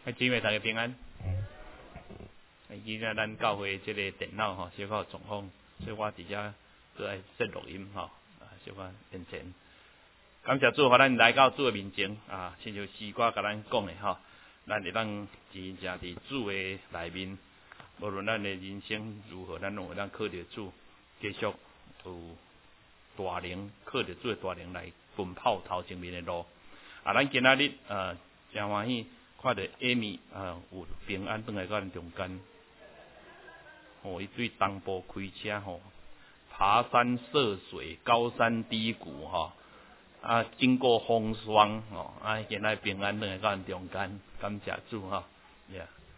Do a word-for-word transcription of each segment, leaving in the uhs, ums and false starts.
啊，姊妹大家平安。今仔咱教会这个电脑吼，小可状况，所以我伫遮做爱说录音吼，啊，小可认真。感谢主，互咱来到主的面前啊，亲像诗歌甲咱讲的吼，咱会当真正伫主的内面，无论咱的人生如何，咱拢会当靠着主，继续有大能，靠着主的大能来奔跑头前面的路。啊，咱今仔日呃真欢喜。看到艾米啊有平安转来到咱中间，吼、哦，伊对东部开车吼、哦，爬山涉水，高山低谷吼、哦，啊，经过风霜吼、哦，啊，现在平安转来到咱中间，感谢主吼，呀、yeah ，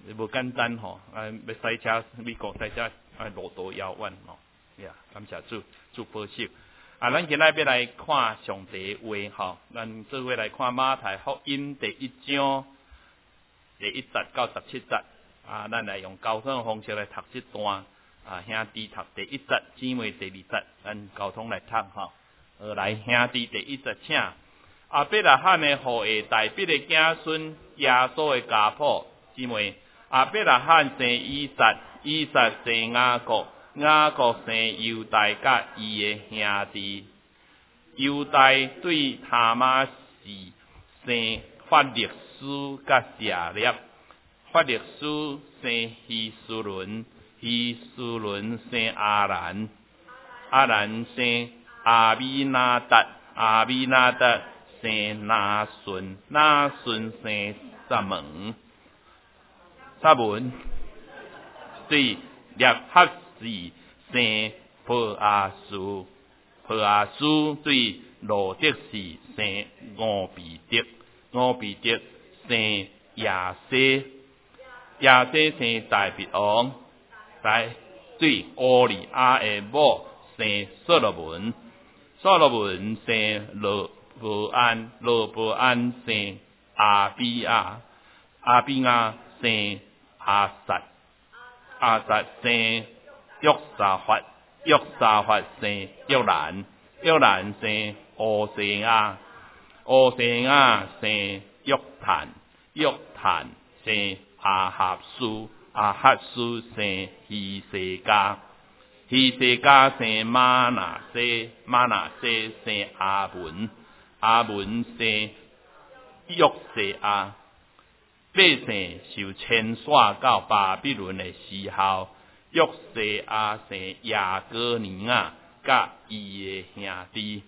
无简单吼、哦，啊，要赛车美国赛车啊路途遥远吼，呀、yeah ，感谢主，主保守。啊，咱今仔要来看上帝的话吼，咱做伙来看马太福音第一章第一节到十七节。啊，咱来用交通的方式来读这段。啊，兄弟读第一节，姊妹第二节，咱交通来读吼。呃，来兄弟第一节，请。阿伯拉罕的后裔大必的子孙，耶稣的家谱，姊妹。阿伯拉罕生以撒，以撒生雅各。雅各生犹大甲伊的兄弟，犹大对他玛士生法勒斯甲舍列，法勒斯生希斯伦，希斯伦生阿兰，阿兰生阿米纳达，阿米纳达生拿顺，拿顺生撒门，撒门对列哈是生波阿苏，波阿苏对罗德是生俄比德，俄比德生亚西，亚西生大比王，大对俄利亚的某生所罗门，所罗门生罗伯安，罗伯安生阿比亚，阿比亚生阿撒，阿撒生约沙法，约沙法生约兰，约兰生俄西亚，俄西亚生约坦，约坦生阿哈苏，阿哈苏生希西家，希西家生马拿西，马拿西生阿文，阿文生约西亚，百姓受迁徙到巴比伦的时候。约西亚生亚哥尼亚，甲伊的兄弟。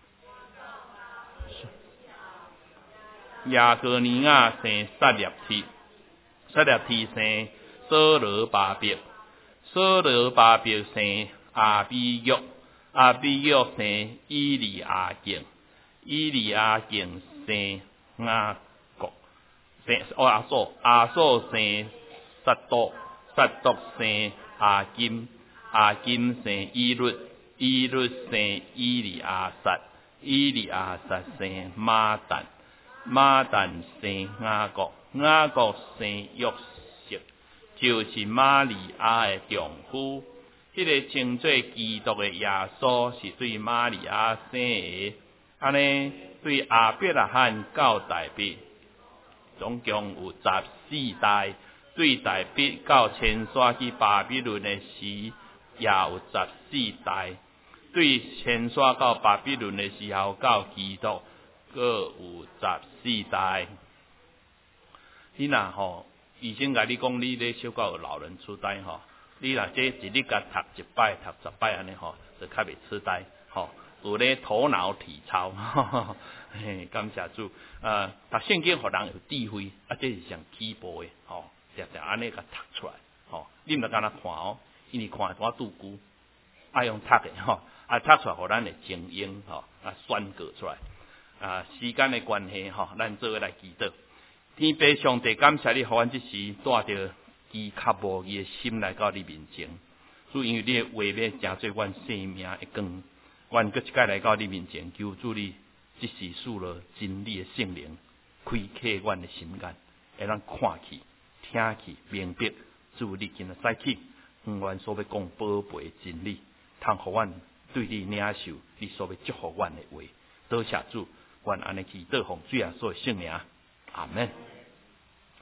亚哥尼亚生撒列提，撒列提生所罗巴别，所罗巴别生阿比约，阿比约生伊利亚敬，伊利亚敬生雅各，生阿索，阿索生撒多，撒多生阿金，阿金生伊律，伊律生伊利亚撒，伊利亚撒生马但，马但生雅各，雅各生约瑟，就是玛利亚的丈夫。迄、那个称作基督的耶稣是对玛利亚生的，安尼对阿伯拉罕到大毕，总共有十四代。对大毕到迁徙去巴比伦的时，也有十四代；对迁徙到巴比伦的时候，到基督，各有十四代。你若吼，医生甲你讲，你咧小可有老人痴呆吼，你若这一日甲读一摆、读十摆安尼吼，就较袂痴呆吼，有咧头脑体操。嘿，感谢主。呃，读圣经互人有智慧，啊，这是上起步的吼。常常安尼甲读出来，吼、哦，你毋着干那看哦，因为看多拄久，爱用读的吼，啊读出来，互咱的精英吼，啊宣告出来，啊时间的关系吼，咱做伙来祈祷。天父上帝，感谢你，互阮即时带着饥渴无义的心来到你面前，主因为你的话要成做阮生命的光，阮搁一摆来到你面前，求主你即时赐了真理的圣灵，开启阮的心眼，会咱看去。听去明白，主你今日使去，愿阮所要讲宝贝真理，通互阮对你领受你所要祝福阮的话。多谢主，愿安尼祈祷奉主耶稣的圣名，阿门。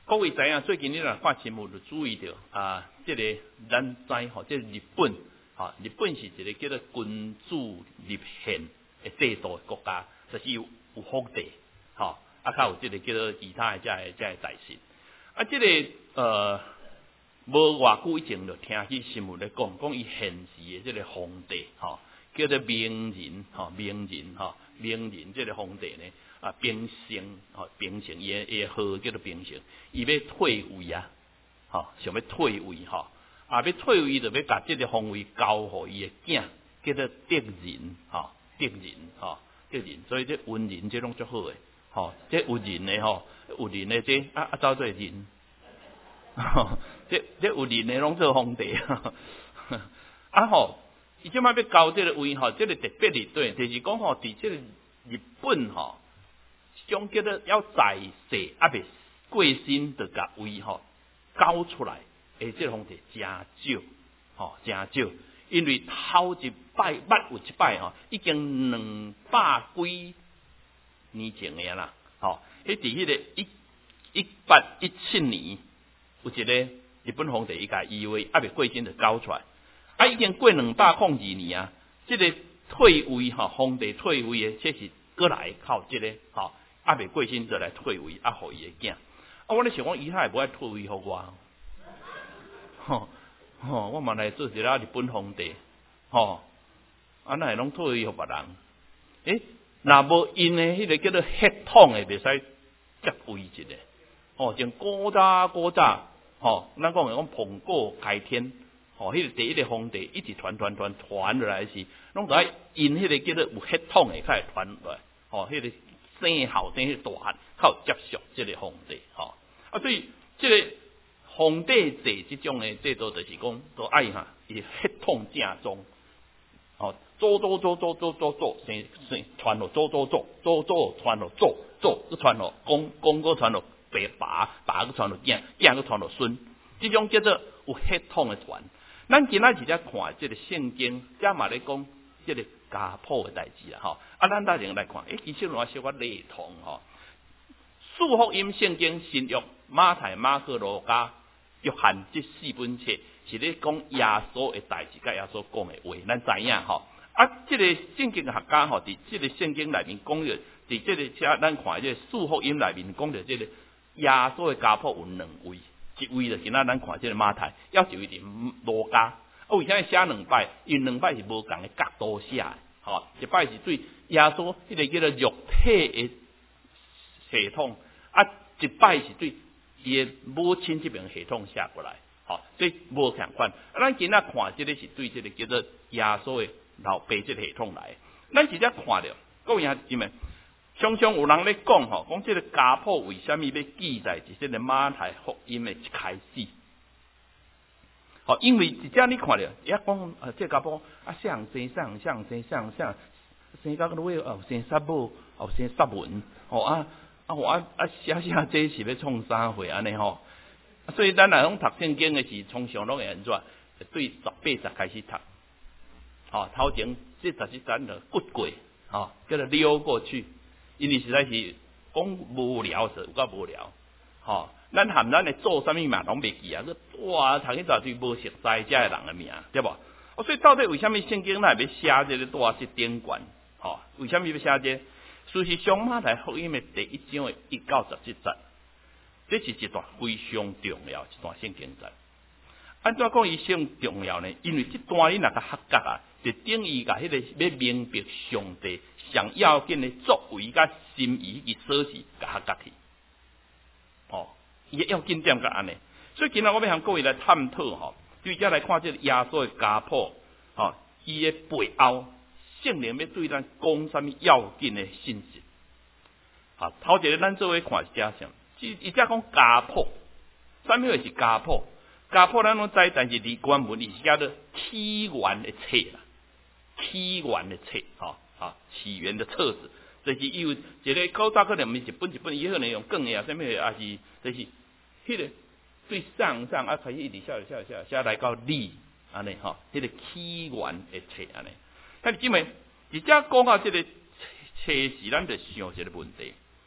各位知影，最近你若看新闻就注意到啊，这个咱知吼，这日本哈，日本是一个叫做君主立宪的制度的国家，就是有有皇帝，哈，啊，较有这个叫做其他的这个这个代神。啊，这个呃，无偌久以前就听起新闻咧讲，讲伊现时的这个皇帝，吼，叫做明仁，吼，明仁，吼，明仁这个皇帝呢。啊，平成，吼，平成，伊诶号叫做平成，伊要退位啊，吼，想要退位吼，啊，要退位就要把这个皇位交互伊诶囝，叫做德仁，吼，德仁，吼，德仁，所以这文人这种足好诶，吼，这有人诶吼，有人诶这啊啊走做人，这这有人诶拢做皇帝，啊吼，伊即摆要交这个位吼，这个特别伫对，就是讲吼，伫这个日本吼。种叫做要在世啊，未过身就甲位吼交出来，诶，这个皇帝真少，吼真少，因为头一摆捌有一摆吼，已经两百几年前诶啦，吼，迄伫迄个一一八一七年，有一个日本皇帝伊甲以为啊未过身就交出来，啊已经过两百零二年啊，这个退位吼，皇帝退位诶，这是过来靠这个吼。啊，未过身就来退位，啊，互伊个囝。啊，我咧想讲，伊还会无爱退位互我？吼吼，我嘛来做一个日本皇帝，吼，啊，那会拢退位互别人？诶，若无因诶，迄个叫做血统诶，袂使接位一个。哦，像古早古早，吼，咱讲诶，讲蓬古开天，吼，迄个第一个皇帝一直传传传传落来是，拢在因迄个叫做有血统诶，开始传落来，吼，迄个。生后生迄大汉，较接受这个皇帝，吼啊，所以这个皇帝制这种的制度，就是讲都爱哈，伊血统正宗，哦，做做做做做做做，生生传落做做做做做传落做做，佮传落公公佮传落爸爸，爸佮传落囝，囝佮传落孙，这种叫做有血统的传。咱今仔日在看这个圣经，加嘛咧讲这个。家谱的代志啦，吼！啊，咱大家来看，诶，其实有小可雷同吼。四福音圣经新约马太、马可、路加、约翰这四本册是咧讲耶稣的代志，甲耶稣讲的话，咱知影吼。啊，这个圣经学家吼，伫这个圣经内面讲着，伫这个遮咱看这个四福音内面讲着，这个耶稣的家谱有两位，一位就今仔咱看这个马太，要一位伫路加。啊，为啥写两摆？因两摆是无共的角度写的，吼，一摆是对耶稣迄个叫做肉体的系统，啊，一摆是对伊的母亲这边系统写过来，吼，所以无相款。啊，咱今仔看这个是对这个叫做耶稣的老爸这个系统来，咱直接看着，各位兄弟们，常常有人咧讲吼，讲这个家谱为虾米要记载伫这个马太福音的一开始？哦，因为直接你看着，伊讲啊，这家谱啊，像生像像生像像生到个位哦，生杀母哦，生杀文哦啊啊我啊啊写写这是要创啥货安尼吼？所以咱来讲读圣经的是从上拢会安怎？对十八十开始读，哦，头前这十一章就过过，哦，叫做溜过去，因为实在是讲无聊是有够无聊，吼。咱含咱的做啥物嘛，拢袂记啊！哇，读起大堆无熟悉遮的人的名，对无？哦，所以到底为虾米圣经内要写这个大这典卷？吼、哦，为虾米要写这？事实上，马太福音的第一章的一到十七节，这是一段非常重要一段圣经节。按怎讲伊上重要呢？因为这段你若个合格啊，就等于甲迄个要明白上帝上要紧的作为甲心意与所是甲合格去。哦。伊要紧点个安尼，所以今日我要向各位来探讨吼，对遮来看这个耶稣的家谱，吼，伊的背后，圣灵要对咱讲啥物要紧的信息。好，头一个咱做伙看是遮啥，伊伊遮讲家谱，啥物会是家谱？家谱咱拢知，但是离原文伊是叫做起源的册啦，起源的册，吼，啊，起源的册子。就是伊有一个古早可能毋是一本一本，伊可能用卷的啊，啥物也是，就是迄个对上上啊，开始一直写写写写来到理安尼吼，迄个起源的册安尼。但是因为直接讲到这个册时，咱就想一个问题：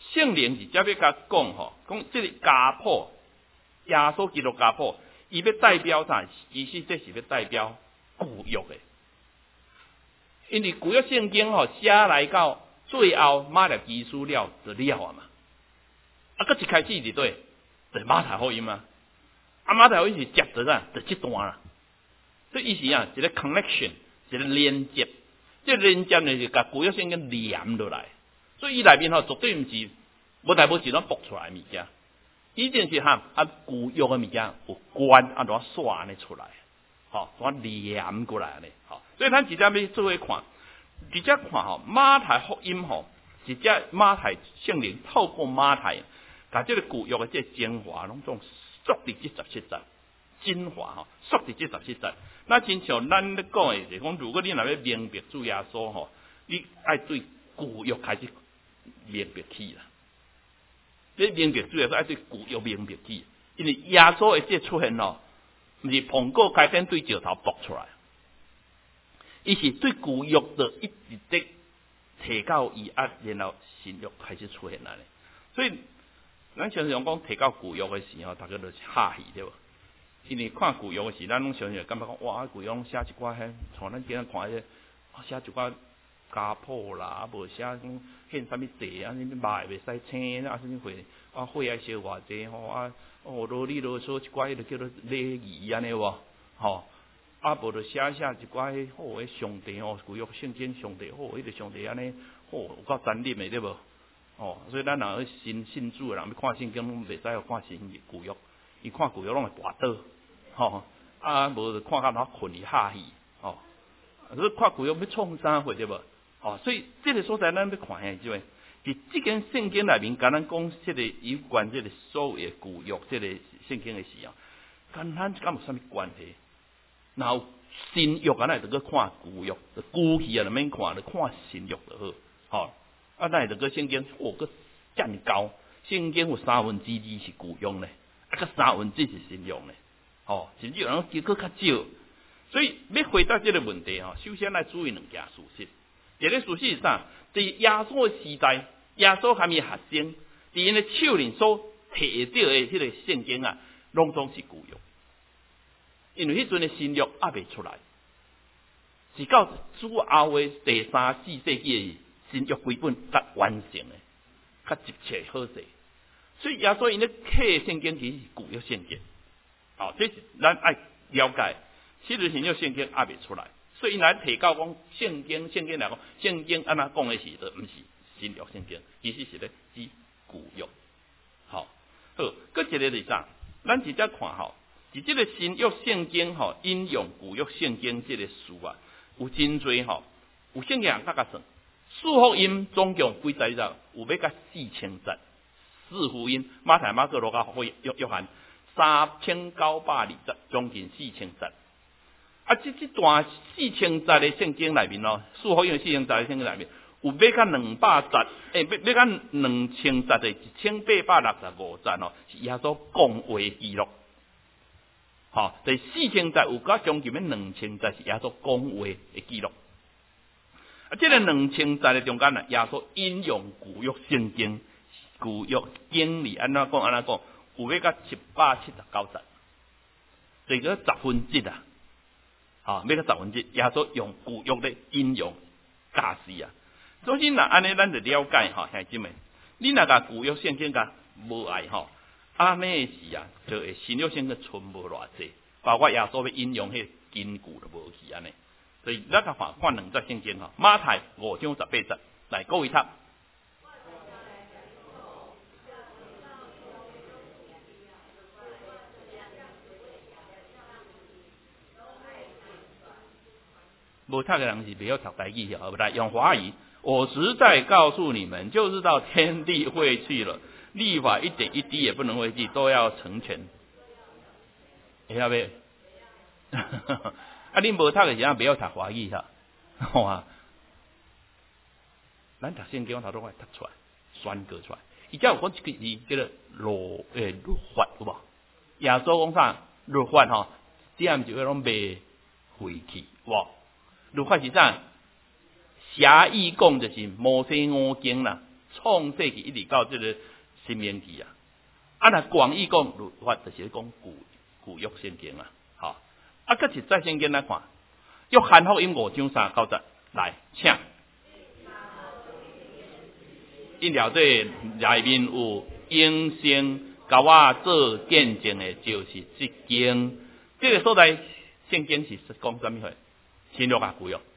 圣灵是只要甲讲吼，讲这个家谱，耶稣基督家谱，伊要代表啥？其实这是要代表旧约的，因为旧约圣经吼写来到最后马太基督了就了啊嘛，啊，佮一开始是对，就是马太福音嘛，啊，马太福音是接着啥？就这段啦，所以伊是啊一个 connection， 一个连接，这个连接呢是甲旧约圣经连落来。所以伊内面吼绝对毋是无代无志拢博出来物件，一定是哈啊旧约嘅物件有关啊怎刷安尼出来，吼怎连过来安尼，吼，所以咱直接要做伙看，直接看吼马太福音吼，直接马太圣灵透过马太，把这个旧约嘅这精华拢种缩伫这十七节，精华吼缩伫这十七节，那亲像咱咧讲嘅是讲，如果你若要明白主耶稣吼，你爱对旧约开始明白起啦，你明白主要是爱对旧约明白起，因为耶稣的这出现咯，毋是苹果开天对石头爆出来，伊是对旧约的一直的提到以啊，然后新约开始出现来咧。所以咱常常讲提到旧约的时候，大家都是哈戏对无？因为看旧约的时，咱拢常常感觉讲哇，旧约写一寡迄，像咱今日看迄，写一寡。家谱啦，啊无写讲献啥物祭啊，什物肉袂使青啊，什物血啊血爱烧偌济吼啊，哦啰里啰嗦一寡迄个叫做礼仪安尼无吼，啊无就写写一寡迄好诶上帝哦，旧约圣经上帝好，迄个上帝安尼好有够残忍诶对无？哦，所以咱若去信信主诶人要看圣经，拢袂使看新旧约，伊看旧约拢会跋倒，吼啊无就看到哪困伊哈戏，吼，所以看旧约要创啥货对无？哦，所以这个所在咱要看下，即位，伫即间圣经内面，甲咱讲即个有关即个所谓旧约即个圣经的时候，跟咱敢有啥物关系？然后新约啊，咱就去看旧约，旧去啊，就免看，就看新约就好。吼、哦，啊，咱就去圣经，哦，个遮尔高，圣经有三分之二是旧约呢，啊，个三分之一是新约呢。哦，甚至有人结果较少，所以要回答这个问题吼，首先来注意两件事实。第一个事实是啥？伫耶稣的时代，耶稣还没学生，伫因的手里所摕到的迄个圣经啊，拢总是旧约，因为迄阵的新约还未出来，是到主后的第三四世纪的新约规本才完成的，较集切好势。所以耶稣因咧刻圣经其实是旧约圣经，哦，这是咱爱了解，其实新约圣经还未出来。所以，咱提到讲圣经，圣经来讲，圣经安那讲的时候，毋是新约圣经，其实是咧指旧约。好，好，佮一个是啥？咱直接看吼，伫即个新约圣经吼，引用旧约圣经即个书啊，有真多吼，有圣经人甲甲算，四福音总共几十章，有要甲四千节，四福音马太、马可、路加、约约翰三千九百二十，将近四千节。啊，这这段四千节的圣经内面咯，四福音四千节的圣经内面，有要到两百节，诶、欸，要要到两千节的一千八百六十五节哦，是耶稣讲话记录。吼、哦，第四千节有到将近要两千节是耶稣讲话的记录。啊，这个两千节的中间啊，耶稣引用旧约圣经，旧约经理安怎讲安怎讲，有要到七百七十九节，这个十分之啊。啊，每个十分之耶稣用旧约的引用假释啊，所以若安尼咱就了解吼，兄弟们，你若甲旧约圣经甲无爱吼，安尼时啊，就会新约圣经存无偌济，包括耶稣要引用迄根据都无去安尼，所以咱甲看看两节圣经吼，马太五章十八节，来各位读。无读的人是袂晓读台语的，不来用华语。我实在告诉你们，就是到天地会去了，律法一点一滴也不能废弃，都要成全。会晓袂？啊，恁无读的时阵，袂晓读华语哈，好啊。咱读圣经，头都快读出来，宣告出来。伊才有讲一个字叫做律诶律法，有无？耶稣讲啥？律法吼，点就要拢袂废弃，有无？律法是啥？狭义讲就是摩西五经啦， 创世纪一直到这个申命记啊。啊，那广义讲律法就是讲古古约圣经啊，好，啊，搁是再圣经来看，约翰福音五章三到十，来，请。因了这内面有永生，甲我做见证的，就是这经。这个所在圣经是讲什么货？新约啊，古约。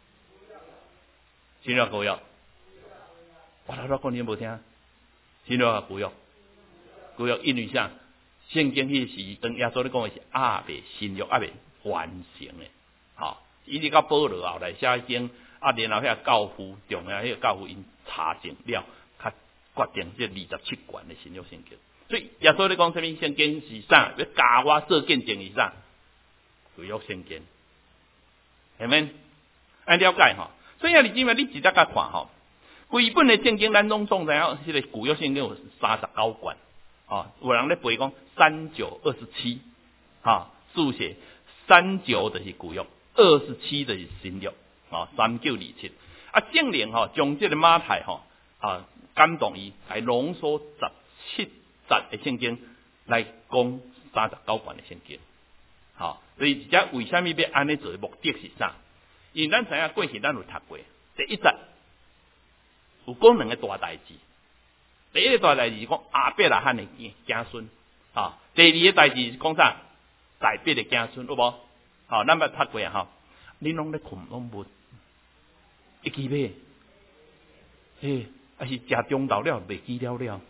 新约古约。我头头讲你无听，新约啊，古约。古约因为啥？圣经迄时当耶稣咧讲的是阿未新约阿未完成的，吼，一直到保罗后来写经，啊，然后遐教父重要迄个教父因查证了，较决定这二十七卷的新约圣经。所以耶稣咧讲什么？圣经是啥？要教我做见证是啥？古约圣经，下面按了解吼。所以啊，你今日你直接甲看吼，规本的圣经咱拢总知影，迄个古约圣经有三十九卷。啊，有人咧背讲三九二十七，啊，数写三九就是古约，二十七就是新约，啊，三九二七。啊，圣灵吼将这个马太吼啊感动伊来浓缩十七节的圣经来讲三十九卷的圣经，好，所以而且为什么要安尼做的目的是啥？因为咱知影过去咱有读过，第一节有讲两个大代志。第一个大代志是讲亚伯拉罕的子孙，啊，第二个代志是讲啥？大伯的子孙，有无？好，咱捌读过啊，吼，恁拢咧困拢无，会记袂？嘿，还是食中昼了袂记了了？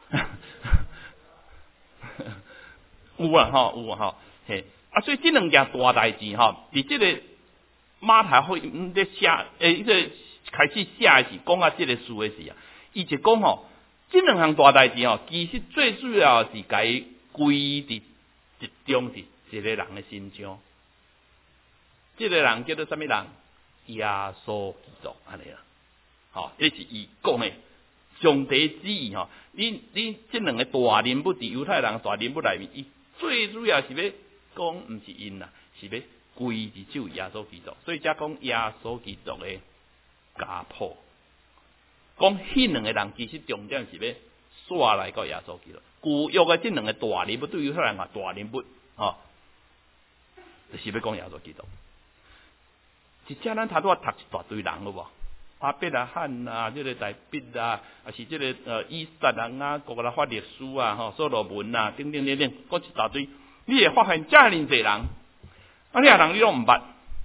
有啊，吼，有啊，吼，嘿，啊，所以这两件大代志，吼，伫这个马太福音咧写，诶，伊个开始写的是讲啊，这个事的事啊，伊就讲吼。这两项大代志哦，其实最主要是该归伫集中伫一个人的身上。这个人叫做什么人？耶稣基督安尼啦。好，这是伊讲的上帝旨意吼。你你这两个大人物伫犹太人大人物内面，伊最主要是要讲，毋是因啦，是要归伫这位耶稣基督。所以才讲耶稣基督的家谱。讲迄两个人其实重点是要刷来到耶稣基督。古约的这两个大人物对于咱讲大人物，吼、哦，就是要讲耶稣基督。真正咱头拄啊读一大堆人，有无？阿伯拉罕啊，这个大毕啊，还是这个呃以撒人啊，各个来发历史啊，吼，所罗门啊，等等等等，讲一大堆，你会发现遮尔侪人，啊，你啊人你拢毋捌，啊，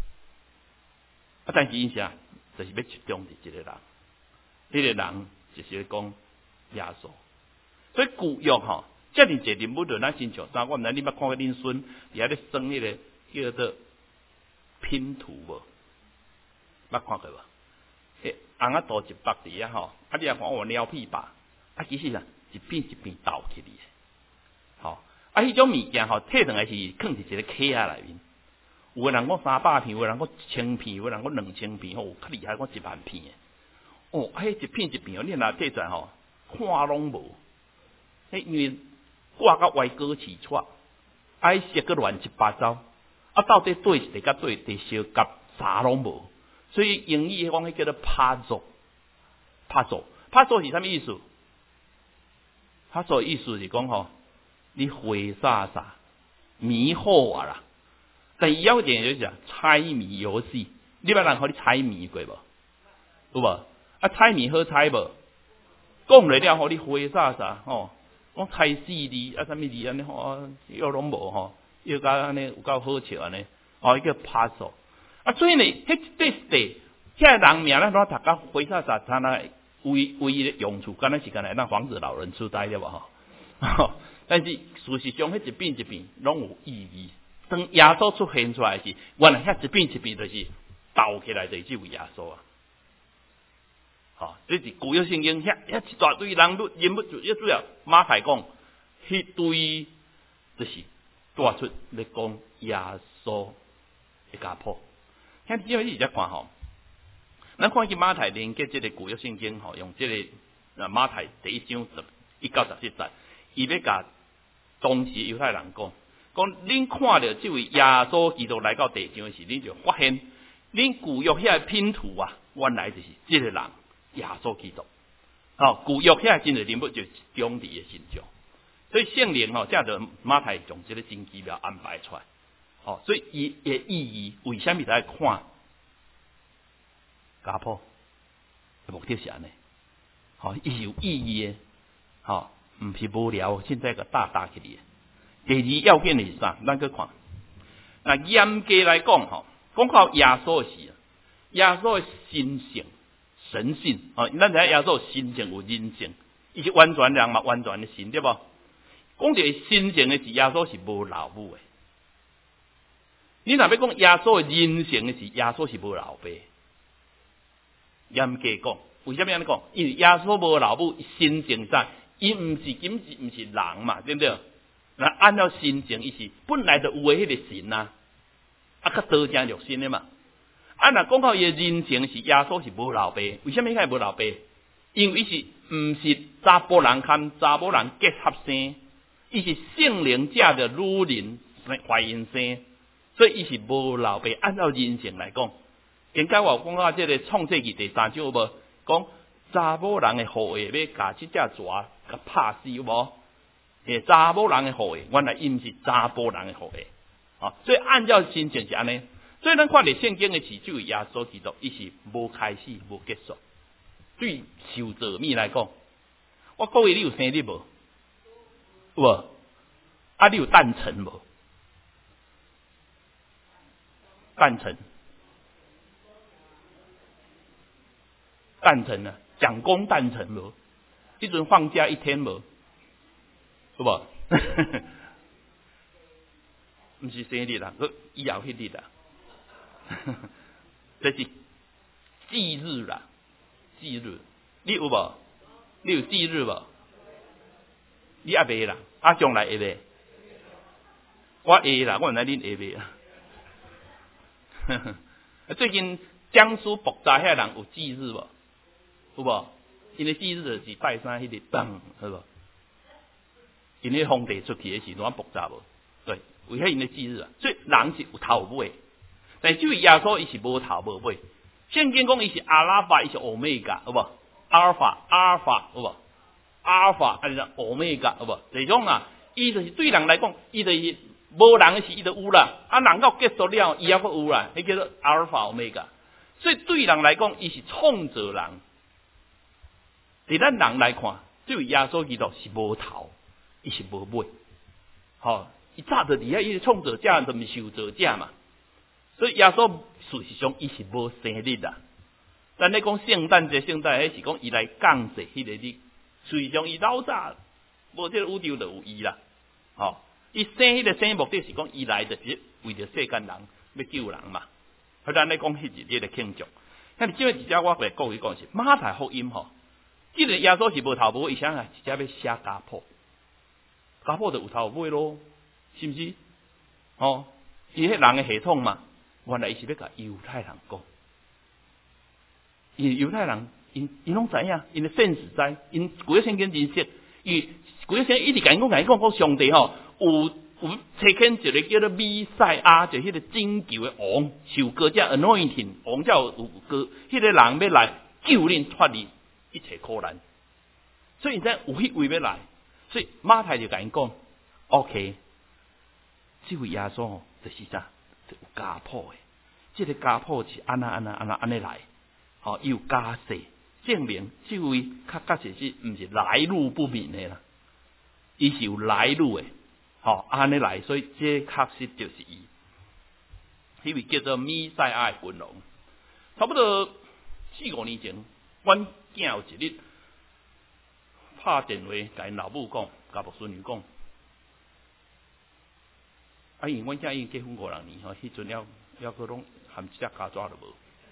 但是因啥，就是要集中伫一个人。这个人就是讲耶稣，所以古约吼，这样一个人物在咱身上，三我毋知你捌看过恁孙伫遐咧生迄个叫做拼图无？捌看过无？诶，红仔图一百伫遐吼，啊你啊看我鸟屁吧，啊其实啊一片一片倒起嚟，吼，啊迄种物件吼，摕上来是放伫一个壳仔内面，有个人讲三百片，有个人讲一千片，有个人讲两千片，吼，较厉害讲一万片诶。哦，迄一片一片，你若摕出来吼，看拢无。迄因为挂到歪哥起错，爱写个乱七八糟，啊，到底对是甲对地小甲啥拢无。所以英语讲迄叫做 puzzle，puzzle，puzzle 是啥物意思 ？puzzle 意思是讲吼，你回啥啥迷惑啊啦。第二点就是猜谜游戏，你捌人互你猜谜过无？有无？啊，猜谜好猜无？讲袂了，互你回啥啥吼？我猜四字啊，啥物字安尼吼，又拢无吼，又甲安尼有够好笑安尼，哦，伊叫 puzzle。啊，所以呢，迄对地，遐人名咱拢读甲回啥啥，他那唯唯一的用处，敢若是干来让防止老人痴呆了吧吼。但是事实上，迄一遍一遍拢有意义。当耶稣出现出来是，原来遐一遍一遍就是斗起来就是这位耶稣啊。好，这是古约圣经遐遐一大堆人物人物，最主要马太讲，迄堆就是带出来讲耶稣的家谱。像因为你在看吼，咱看去马太连接这个古约圣经吼，用这个呃马太第一章十一到十七节，伊要甲当时犹太人讲，讲恁看到这位耶稣基督来到地上时，恁就发现恁古约遐拼图啊，原来就是这个人。耶稣基督， 哦，旧约遐真侪人物就中伫诶心中，所以圣灵吼，才着马太将即个真奇妙安排出来。哦，所以伊诶意义为虾米来看家谱？目的是安尼，吼，伊是有意义诶，吼，毋是无聊，现在个大大起嚟。第二要紧的是啥？咱去看。那严格来讲，吼，讲到耶稣的时，耶稣的神性、神性，哦，咱知影耶稣神性有人性，伊是完全人嘛，完全的神，对无？讲到神性的是耶稣是无老母的。你若要讲耶稣的人性的是耶稣是无老爸。严格讲，为什么安尼讲？因为耶稣无老母，神性上，伊毋是仅是毋是人嘛，对不对？那按照神性，伊是本来就有诶迄个神啊，啊，较多正肉身的嘛。啊，若讲到伊诶人性是耶稣是无老爸，为什么伊会无老爸？因为伊是毋是查甫人含查某人结合生，伊是圣灵借着女人怀孕生，所以伊是无老爸。按照人性来讲，更加我讲到即个创世纪第三章有无？讲查某人诶后裔要甲即只蛇甲拍死有无？诶，查某人诶后裔，原来伊毋是查甫人诶后裔，啊，所以按照神性是安尼。所以咱看伫圣经诶时，就耶稣基督，伊是无开始无结束。对受造物来讲，我各位你有生日无？有无？啊，你有诞辰无？诞辰，诞辰啊，蒋公诞辰无？迄阵放假一天无？有无？毋是生日啦，佮以后迄日啦，这是忌日啦，忌日。你有无？你有忌日无？你也未啦，啊将来会未？我会啦，我原来恁会未啊？最近江苏博扎遐人有忌日无？有无？因为忌日就是拜山迄日，当好无？因为皇帝出去的时阵博扎无？对，为遐因的忌日啊，所以人是有头尾，但至于耶稣伊是无头无尾。圣经讲伊是阿拉法，伊是欧米伽，好无？阿尔法，阿尔法，好无？阿尔法，还是欧米伽，好无？就是讲啊，伊就是对人来讲，伊就是无人的时伊就有啦，啊人到结束了，伊还佫有啦，迄叫做阿尔法欧米伽。所以对人来讲，伊是创造人。伫咱人来看，只有耶稣基督是无头，伊是无尾，吼，伊早就伫遐，伊是创造者，就毋是受造者嘛。所以耶稣事实上伊是无生日啦。咱咧讲圣诞节，圣诞迄是讲伊来降世迄个日，事实上伊老早无即个宇宙就有伊啦，吼。伊生迄个生目的是讲伊来就是为着世间人要救人嘛。好，咱咧讲迄日咧庆祝。但是即个直接我来讲伊讲是马太福音吼，既然耶稣是无头无尾，伊想啊直接要写家谱，家谱就有头有尾咯，是毋是？哦，伊迄人诶系统嘛，原来伊是要甲犹太人讲。因犹太人，因因拢知影，因的现实知，因古约圣经认识，伊古约圣经一直甲因讲，甲因讲讲上帝吼，有有差遣一个叫做弥赛亚，就迄个拯救的王，受过这 anointing 王才有个，迄个人要来救恁脱离一切苦难，所以咱有迄位要来，所以马太就甲因讲 ，OK， 这位耶稣吼，就是啥，就有家谱的，这个家谱是安那安那安那安尼来。吼、哦，有家世证明，这位较确实是毋是来路不明的啦，伊是有来路的，吼、哦，安尼来，所以这确实就是伊，迄位叫做弥赛亚的君王。差不多四五年前，阮囝有一日拍电话甲因老母讲，甲木孙女讲，啊，因阮囝已经结婚五六年吼，迄阵了了个拢含一只家抓都无。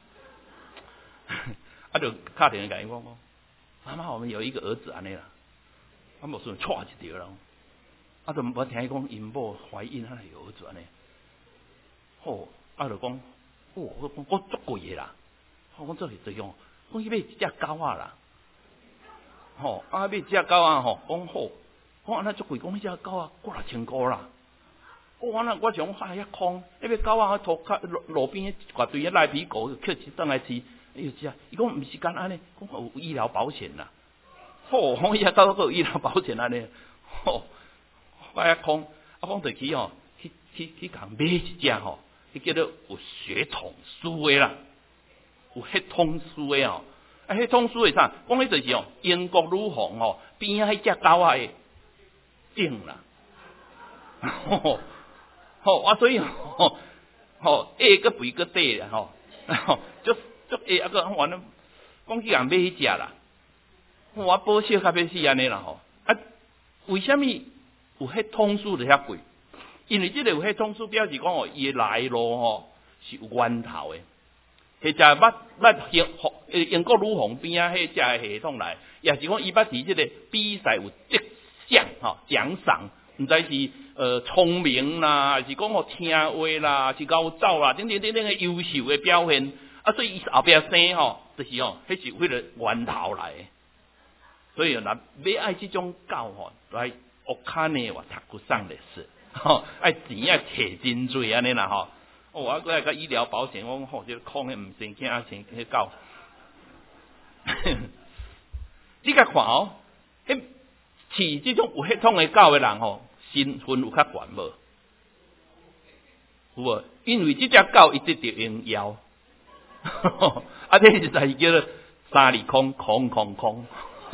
啊，就打电话甲伊讲讲，妈妈，我们有一个儿子安尼啦，啊，无顺错一条啦，啊，就无听伊讲因某怀孕，啊，有儿子安尼，吼，啊，就讲，哦，我讲我足贵的啦，我讲这是这样，我去买一只狗仔啦，吼，啊，买一只狗仔吼，讲好，我安尼足贵，讲迄只狗仔过六千块啦。我安那我想哎呀空，那个狗仔涂骹路路边一大堆赖皮狗，捡起上来吃。哎呦，只啊！伊讲毋是干安尼，讲有医疗保险啦。 吼，我也到个医疗保险安尼，吼，我一讲，我讲就去吼，去去去共买一只吼，迄叫做有血统书的啦，有血统书的哦。啊，血统书的啥？讲迄就是哦，英国女皇吼边仔迄只狗仔的种啦。吼，吼啊，所以吼，吼 A 个 B 个 D 啦吼，就就 A 啊个完了，讲去共买迄只啦。我保险较要死安尼啦吼，啊，为什么有迄通书就遐贵？因为即个有迄通书表示讲哦，伊来路吼是有源头的。迄只捌捌英英国女皇边啊，迄只的系统来，也是讲伊捌伫即个比赛有奖项吼奖赏，毋知是呃聪明啦，还是讲吼听话啦，是高走啦，等等等等个优秀的表现，啊，所以伊后壁生吼，就是吼，迄是迄个源头来的。所以若要爱即种狗吼，来学看呢话读骨上的事，吼，爱钱啊摕真多安尼啦吼。哦，我过来个医疗保险，我讲吼，这空的唔生惊啊，生迄狗。你甲看哦，迄饲即种有血统的狗的人吼，身份有较悬无？有无？因为即只狗一直着用腰，啊，这实在是叫做三里空空空空。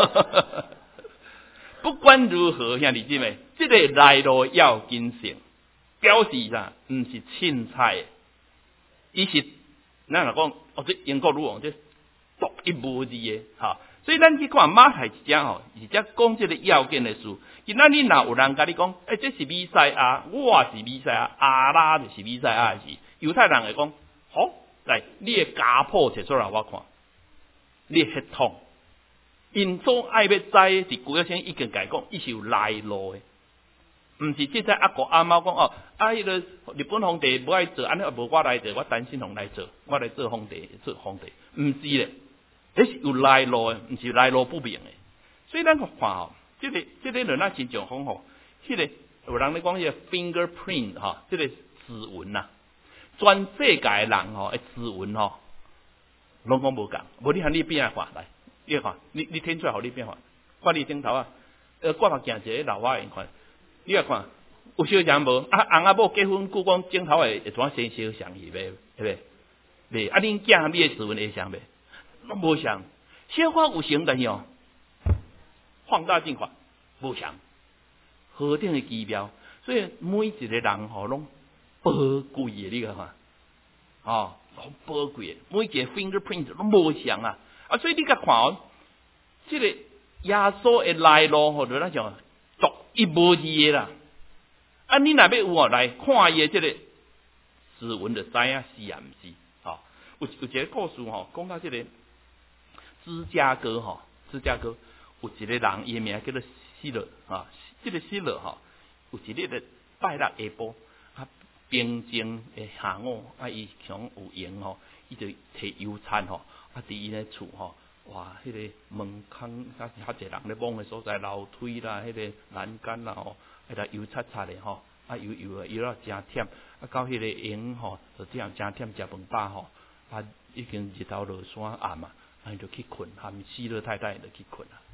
不管如何，兄弟姊妹，这个来路要谨慎。表示啥？毋是凊彩的，伊是咱若讲哦，这英国女王这独一无二的哈。所以咱去看马太一只吼，而且讲这个要紧的事。今仔日若有人甲你讲，诶、欸，这是弥赛亚，我是弥赛亚，阿拉就是弥赛亚是。犹太人会讲，好，来，你的家谱摕出来我看，你的血统，因所爱要知是古约先已经甲伊讲，伊是有来路的。毋是即只阿公阿嬷讲哦，啊，迄个日本皇帝无爱做，安尼无我来做，我单身皇来做，我来做皇帝，做皇帝，毋是咧，迄是有来路诶，毋是来路不明诶。所以咱看吼，即、這個即、這個人啊，真正讲吼，迄、那個有人咧讲迄個 fingerprint 吼，即個指紋呐，全世界人吼诶指紋吼，拢讲無共，無你看你變下看來，你看，你你聽出來互你變化，看你頂頭啊，呃，掛目鏡一個老外看。你來看，有小像無？啊，翁仔某結婚，故講鏡頭會會怎生小像去袂？對不對？袂，啊，恁囝你的指紋會像袂？攏無像，小可有像，但是哦，放大鏡看無像，何等的奇妙！所以每一個人吼攏寶貴嘅，你個看，哦，攏寶貴嘅，每一個 fingerprint 攏無像啊！啊，所以你甲看哦，即、這個耶穌嘅來路吼，就咱講。獨一無二的啦，啊！你若要有哦來看伊的這個指紋就知影是啊，毋是？吼，有有一個故事吼，講到這個芝加哥吼，芝加哥有一個人，伊名叫做希勒啊，這個希勒吼，有一日的拜六下晡，啊，平靜的下午，啊，伊像有閒吼，伊就摕油餐吼，啊，佇伊咧厝吼。哇！迄、那個門坑，啊，較儕人咧摸嘅所在，樓梯啦，迄、那個欄杆啦，吼，迄個油漆漆嘅吼，啊油油啊油啊真忝，啊到迄個營吼，就這樣真忝，食飯飽吼，啊已經日頭落山暗嘛，啊伊就去困，含希勒太太就去困啊。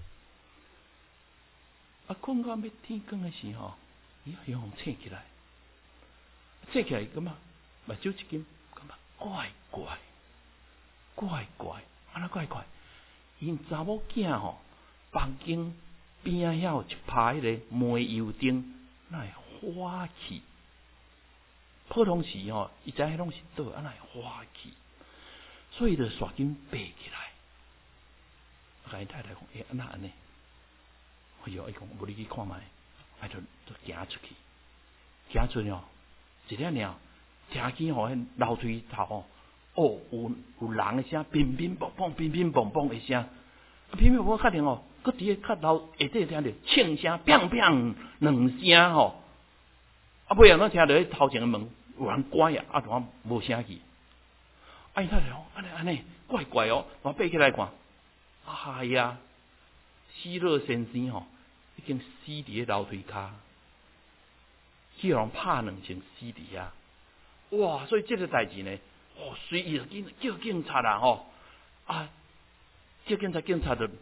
啊困到要天光嘅時候，伊向紅醒起來，醒起來咁啊，目睭一緊，咁啊怪怪怪怪，啊那怪怪。因查某囝吼，房間邊仔遐有一排迄個煤油燈，那會火氣。普通時吼，伊知迄攏是倒，啊那會火氣，所以就趕緊爬起來。甲因太太講：誒，安那安尼？哎呦，伊講無你去看覓，啊就就行出去，行出去哦，一粒鳥，聽見吼迄樓梯頭吼。哦，有有人嘅聲，乒乒乓乓，乒乒乓乓嘅聲，乒乒乓乓確定哦，佮佇個較樓下底聽着慶聲，砰砰兩聲吼，啊尾後咱聽到迄頭前嘅門有人關啊，啊就講無聲去，啊伊太太講安尼安尼怪怪哦，我爬起來看，哎呀，希勒先生吼已經死佇個樓梯骹，去互人拍兩槍死佇遐，哇！所以這個代志呢。哦，隨意就叫警察啦吼，啊，叫警察，警察就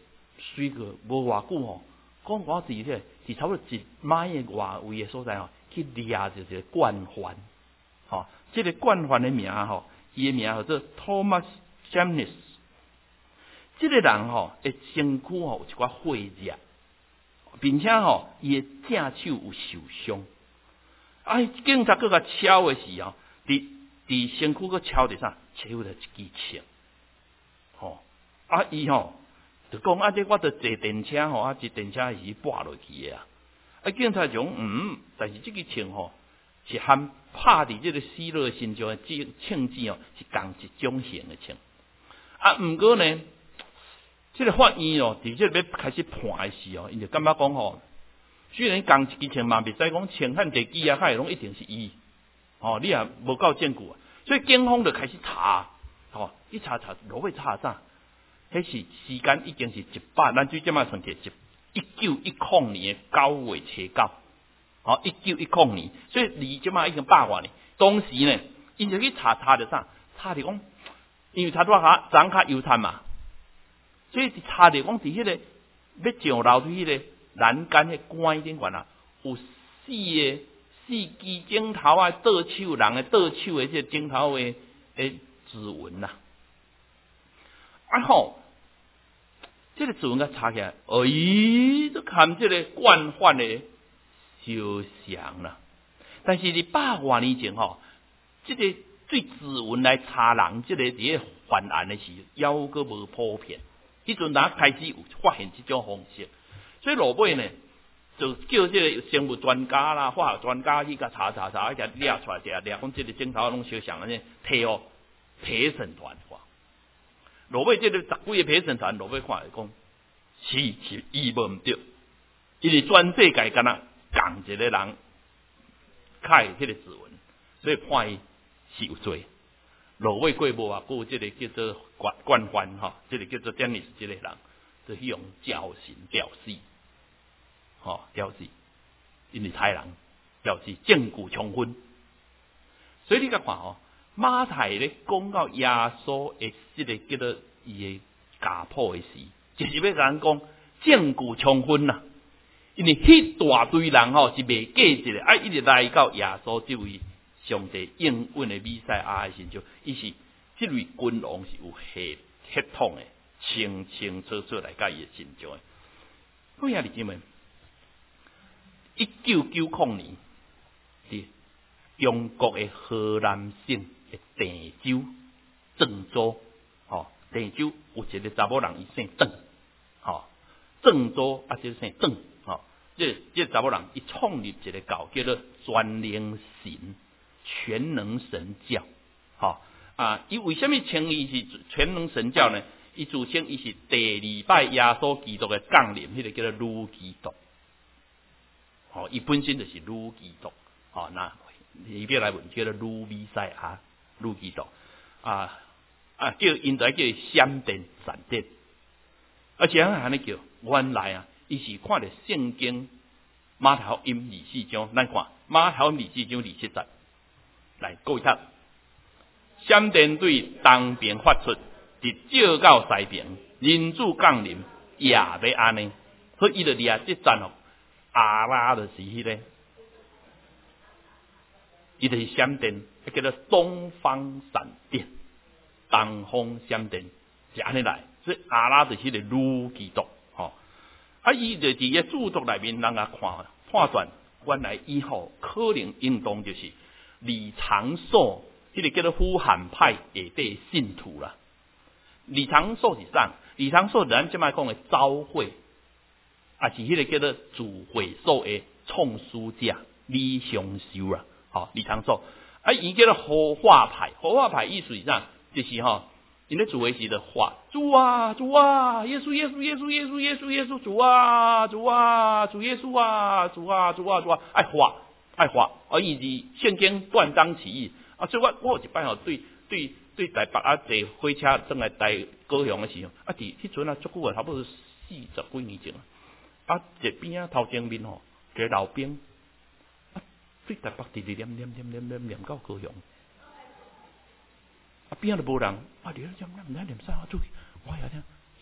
随个无偌久吼，讲我伫咧是差不多一迈诶外围诶所在吼，去掠着一个惯犯，吼，这个惯犯诶名吼，伊诶名叫做 Thomas Jamnis。这个人吼，诶身躯吼有一寡血热，并且吼伊诶正手有受伤。啊，警察搁甲敲诶时候，伫伫身躯搁敲伫啥？敲着一支枪，吼，啊伊吼。就讲啊！这我着坐电车吼，啊，这电车是拨落去的啊。啊，警察讲嗯，但是这个枪吼是含拍伫这个死佬身上的这枪支哦，是同一种型的枪。啊，毋过呢，这个法院哦，伫这要开始判的时候，因就感觉讲吼，虽然同一支枪嘛，袂使讲枪汉地基啊，遐拢一定是伊。哦，你也无够证据啊，所以警方就开始查，吼、哦，一查查，落尾查啥？迄是时间已经是一百，咱最即摆算起一一九一零年的九月初九，哦，一九一零年，所以离即摆已经百外年。当时呢，因就去查查着啥？查着讲，因为查拄下昨较油炭嘛，所以查着讲伫迄个要上楼梯迄个栏杆迄关顶悬啊，有四个四支镜头啊，倒手人的倒手的这镜头的诶指纹呐、啊，啊吼。这个指纹甲查起来，咦，都含这个惯犯的相像啦。但是伫百外年前吼，这个对指纹来查人，这个伫个犯案的时候，犹阁无普遍。迄阵咱开始有发现这种方式，所以落尾呢，就叫这个生物专家啦、化学专家去甲查查查，甲掠出来，掠掠讲这个镜头拢相像安尼，提哦陪审团话。落尾这个十几个陪审团落尾看来讲，是是伊无毋对，因为全世界敢若共一个人开迄个指纹，所以判伊是有罪。落尾过无偌久，这个叫做惯惯犯吼，这个叫做詹尼斯这个人，就去用绞刑吊死，吼、哦、吊死，因为杀人吊死，证据充分。所以你甲看吼。马太咧讲到耶稣的这个叫做伊的家谱的时，就是要甲人讲证据充分啦。因为迄大堆人吼是未记一个，啊，一直来到耶稣这位上帝应允的弥赛亚的身上，伊是这位君王是有血血统的，清清楚楚来到伊的身上的。各位兄弟姐妹，一九九零年，是中国的河南省。郑州郑州，吼，郑州有一个查某人，伊姓邓，吼，郑州啊，就是姓邓，吼，这这查某人伊创立一个教叫做全能神全能神教，吼啊，伊为什么称伊是全能神教呢？伊自称伊是第二摆耶稣基督的降临，迄、那个叫做女基督，吼，伊本身就是女基督，吼，那伊要来问叫做女弥赛亚。女基督啊啊，叫因在叫闪电闪电，而且安尼叫原来啊，伊是看着圣经马太福音二四章，咱看马太福音二四章二七节，来各位读，闪电对东边发出，直照到西边，人子降临也要安尼，所以伊就掠即阵哦，阿拉就是迄个。伊就是闪电，叫做东方闪电，东方闪电是安尼来，所以阿拉就是迄个女基督，吼、哦。啊，伊就伫个著作内面，人啊看判断，原来以后可能应当就是李长寿，迄、那个叫做呼喊派下底信徒啦。李长寿是啥？李长寿咱即摆讲的召会，啊是迄个叫做主会所的创始者李相修啦。好，李长寿啊，伊叫做活化派，活化派意思是啥？就是吼，因咧主为时的话，主啊主啊，耶稣耶稣耶稣耶稣耶稣耶稣主啊主啊主耶稣啊主啊主啊主啊，爱画爱画，而伊是圣经断章取义啊，所以我我有一摆吼对对对台北啊坐火车转来台高雄的时候，啊伫迄阵啊足久啊，差不多四十几年前啊，一边啊头前面吼，一个老兵。对台北直直念念念念念念到高雄，啊边仔都无人，啊你念念念念啥？注意，我遐听，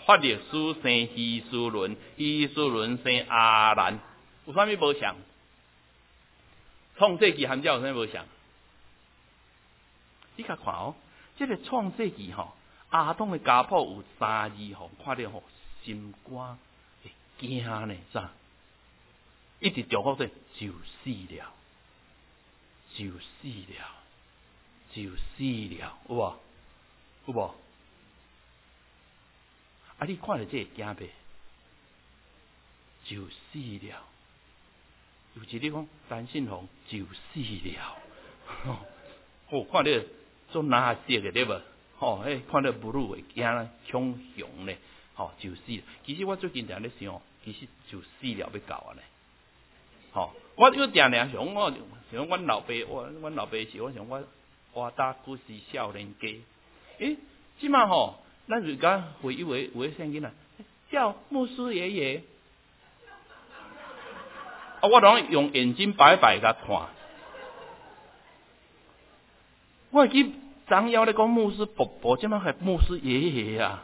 法律书生希斯伦，希斯伦生阿兰，有啥物无像？创世纪含照有啥无像？你甲看哦，这个创世纪吼，阿当的家谱有三字吼，看了吼心肝会惊呢，啥？一直重复说就死了，就死了，就死了，有无？有无？啊！你看了这个惊呗，就死了。有一日讲单信红就死了，哦，看到做哪色的对无？吼，迄看到母乳会惊啦，恐熊咧，吼就死了。其实我最近常咧想，其实就死了要到啊咧。吼，我我定定想我想阮老爸，我阮老爸是我想我活大古时少年家。诶，即马吼，咱就讲会以为有个声音啊，叫牧师爷爷。啊，我拢用眼睛摆摆甲看。我会记张耀咧讲牧师伯伯，即马系牧师爷爷啊。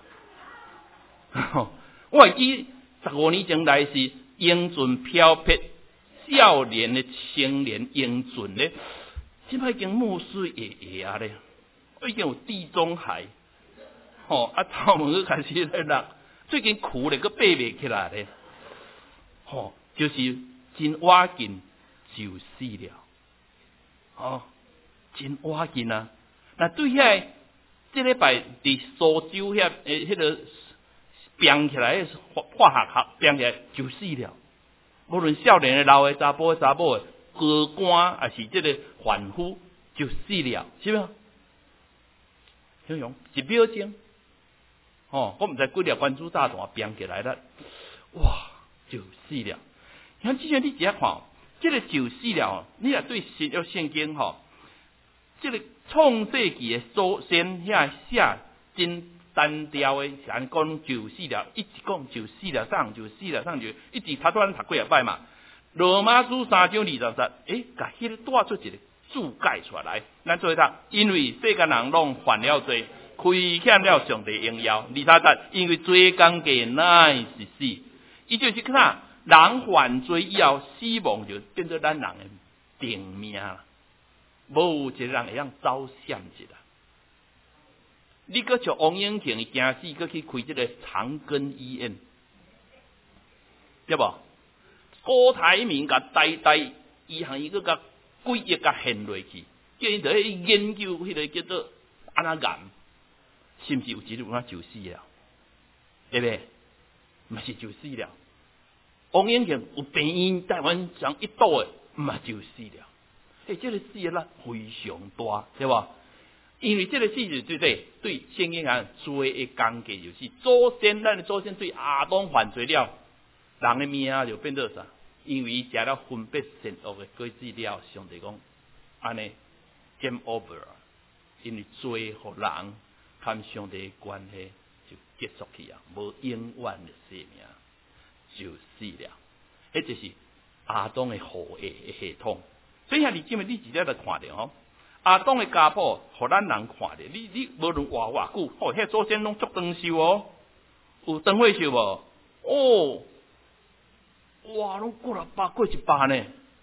我会记十五年前来是英俊飘撇少年的青年英俊咧，即摆已经牧师爷爷啊咧，我已经有地中海，吼啊头毛去开始咧落，最近苦咧，佮爬袂起来咧，吼就是。真晚近就死了，哦，真晚近啊！那对遐这礼拜伫苏州遐诶，迄个变起来化学学变起来就死了。无论少年诶、老诶、查甫诶、查某诶，高官也是这个凡夫就死了，是不？想想一秒钟，哦，我毋知几粒原子炸弹变起来了，哇，就死了。像之前你只看，这个就死了，你若对新约圣经吼，这个创世纪的祖先遐写真单调的，像讲就死了，一直讲就死了，上就死了，上就一直读段读几啊摆嘛。罗马书三章二十节，诶，甲迄个带出一个注解出来，咱做一读，因为世间人拢犯了罪，亏欠了上帝荣耀。二三节，因为罪工价乃是死，伊就是看。人犯罪以后，死亡就变做咱人的定命啦，无一个人会样走险一啦。你搁像王永庆惊死，搁去开这个长庚医院，对无？郭台铭甲呆呆，伊行伊搁甲几亿甲献落去，叫因在研究迄个叫做安那癌，是毋是有一日有就死了？对不对？嘛是就死了。王永庆有病因台湾上一度的，嘛就死了。诶，这个死的力非常大，对吧？因为这个死是对对对圣经讲罪的工价就是祖先，咱的祖先对亚当犯罪了，人的命就变做啥？因为伊食了分别善恶的果子了，上帝讲安尼 game over， 因为罪和人和上帝的关系就结束去啊，无永远的生命。就死了，迄就是阿当的后裔的系统。所以遐你今日你直接来看着吼，阿当的家谱，互咱人看着，你你无论活偌久，哦，遐祖先拢足长寿哦，有长岁寿无？哦，哇，拢过了百过一百呢。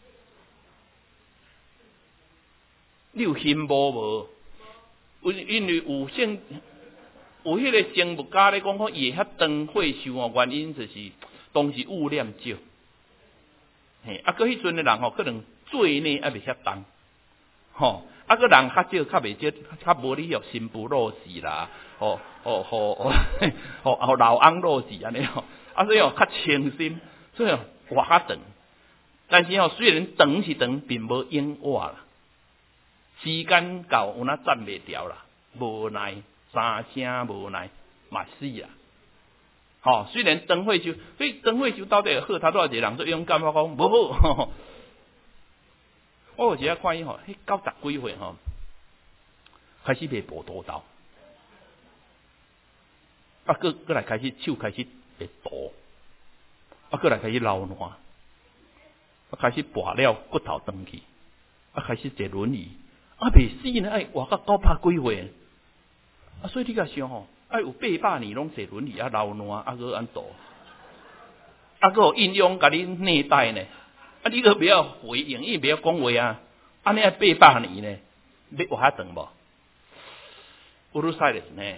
你有羡慕无？因因为有性有迄个生物家咧讲，讲伊会遐长岁寿哦，原因就是。当时污染少，嘿，啊，搁迄阵的人吼，可能罪孽还未遐重，吼，啊，搁人较少，较未少，较无你有新妇落事啦，吼，吼，吼，吼，吼，老翁落事安尼吼，啊，所以吼较清新，所以吼活较长。但是吼，虽然长是长，并无永活啦，时间到有哪站袂掉啦，无奈三声无奈嘛死啦。吼，虽然长岁寿，所以长岁寿到底好，他多少个人做勇敢，我讲无好。我有一下看伊吼，迄九十几岁吼，开始卖葡萄豆，啊，搁搁来开始手开始会抖，啊，搁来开始流汗，啊，开始拔了骨头断去，啊，开始坐轮椅，啊，未死呢，哎，活到九百几岁，啊，所以你甲想吼， 啊有八百年拢坐轮椅啊老烂啊个安度，啊个有应用甲你内带呢，啊你个不要回应，伊不要讲话啊，安尼啊八百年呢，你活遐长无？有如赛ですね。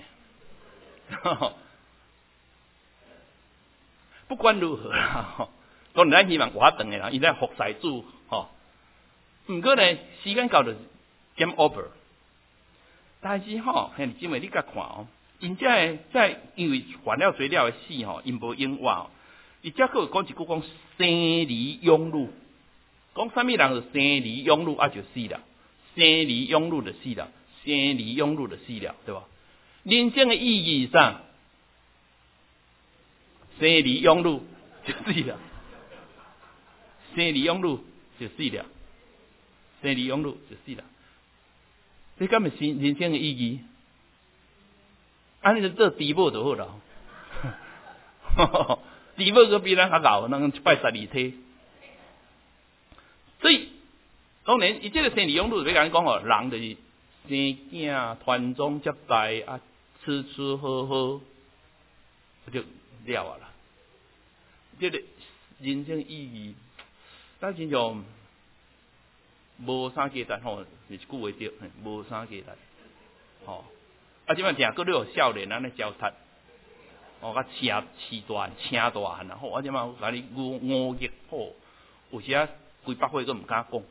不管如何啦，当然咱希望活较长的啦，伊在服侍主吼。毋过呢，时间到就 game over。但是吼，兄弟姊妹，你甲看哦，因这个在因为犯了罪了的死吼，因无永活哦。伊则佫讲一句讲生离永路，讲啥物人就生离永路啊就死了，生离永路就死了，生离永路就死了，对吧？人生的意义是啥？生离永路就死了，生离永路就死了，生离永路就死了。这敢是人生的意义？安尼就做猪母就好了。猪母个比咱较老，能一摆十二体。所以当然，伊这个生离永路要甲咱讲哦，人就是生囝传宗接代啊，吃吃喝喝，就了啊啦。这个人生意义，咱真像无啥价值吼，是一句话对，无啥价值。吼，啊，即摆定佫有少年安尼教读，哦，甲车饲大、请大汉啊，吼，啊，即摆甲你五五亿好，有时啊几百岁佫毋敢讲，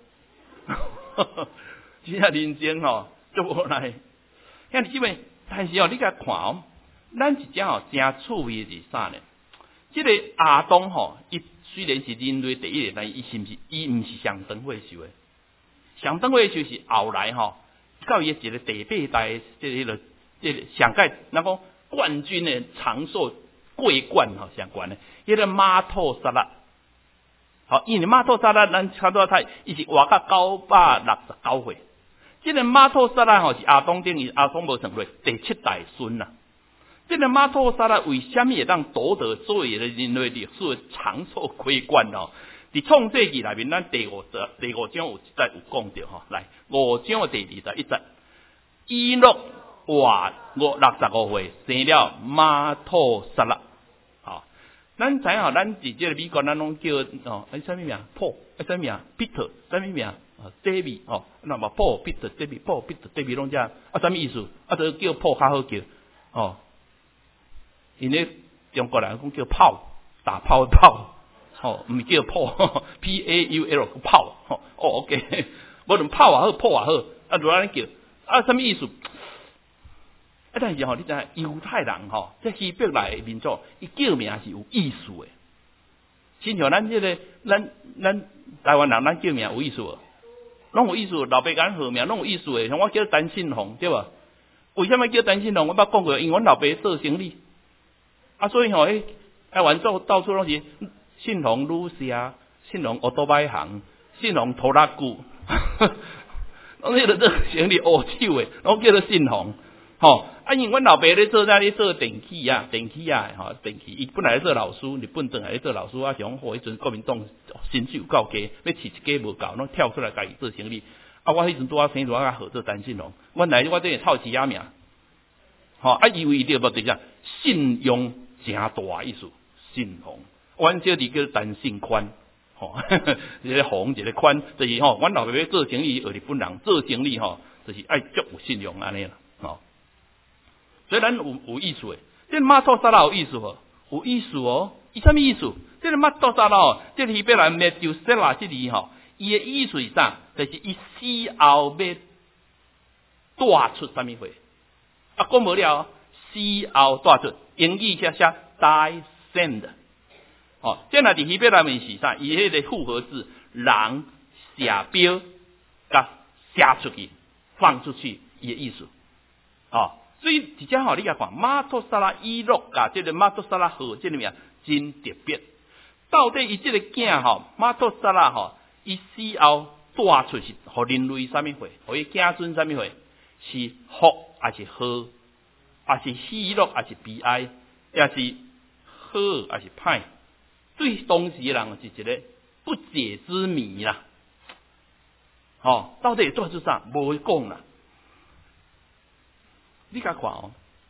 即个人生吼，足无奈。兄弟姊妹，但是哦，你甲看哦，咱一只哦真趣味的是啥呢？这个亚当吼，伊虽然是人类第一个，但伊是毋是伊毋是上长岁数的，上长岁数是后来吼，到伊一个第八代，即个即个上届那讲冠军的长寿桂冠吼上冠的，迄个马托萨拉，好，因为马托萨拉咱差不多睇，伊是活到九百六十九岁，这个马托萨拉吼是亚当等于亚当无成落第七代孙呐。这个马托萨拉为什么会当夺得所有的人类历史的长寿桂冠哦？伫创世纪内面，咱第五章第五章有一节有讲到吼，来五章的第二十一节，伊诺活五六十五岁生了马托萨拉。好，咱知影咱伫这个美国，咱拢叫哦，哎，啥物名？破，哎，啥物名？Peter，啥物名？啊 ，David， 哦，那么破 Peter，David， 破 Peter，David 拢这啊，啥物意思？啊，就叫破较好叫，哦。因为中国人讲叫炮，打炮的炮，吼，唔是叫破 ，P A U L 炮，吼，哦 ，OK， 无论炮也好，破也好，啊，就安尼叫，啊，什么意思？啊，但是吼，你知犹太人吼，在希伯来民族，伊叫名是有意思的。亲像咱这个，咱咱台湾人，咱叫名有意思哦，拢有意思，老爸讲号名拢有意思的，像我叫陈信宏，对吧？为什么叫陈信宏？我捌讲过，因为阮老爸做生意。啊，所以吼，诶，台湾做到处拢是信宏路线，信宏奥多摆行，信宏拖拉古，拢迄个做生意乌手诶，拢叫做信宏，吼。啊，因为阮老爸咧做在咧做电器啊，电器啊，吼，电器，伊本来咧做老师，日本转来咧做老师啊，想好迄阵国民党薪水有够低，要饲一家无够，拢跳出来家己做生意。啊，我迄阵拄啊生拄啊好做陈信宏，阮来我这臭饲仔命，吼，啊，以为伊对无对啥信用。真大意思，信宏，阮这里叫陈信宽，吼，一个宏，一个宽，就是吼，阮老爸要做生意，学日本人做生意吼，就是爱足有信用安尼啦，吼。所以咱有有意思诶，这个马托萨拉有意思无？有意思哦，伊啥物意思？这个马托萨拉哦，这个希伯来咩就塞拉这里吼，伊诶意思是啥？就是伊死后要带出啥物货？啊，讲无了。死后带出，英语写写 descend， 哦，这若伫希伯来文是啥？伊迄个复合字，人写标甲写出去，放出去，伊的意思，哦，所以直接吼，你甲看马托萨拉伊洛甲这个马托萨拉号这个名真特别。到底伊这个囝吼，马托萨拉吼，伊死后带出是，互人类啥物货？互伊子孙啥物货？是福还是祸？也是喜乐，也是悲哀，也是好，也是歹，对当时的人是一个不解之谜啦。哦，到底带出啥？无讲啦。你甲看哦，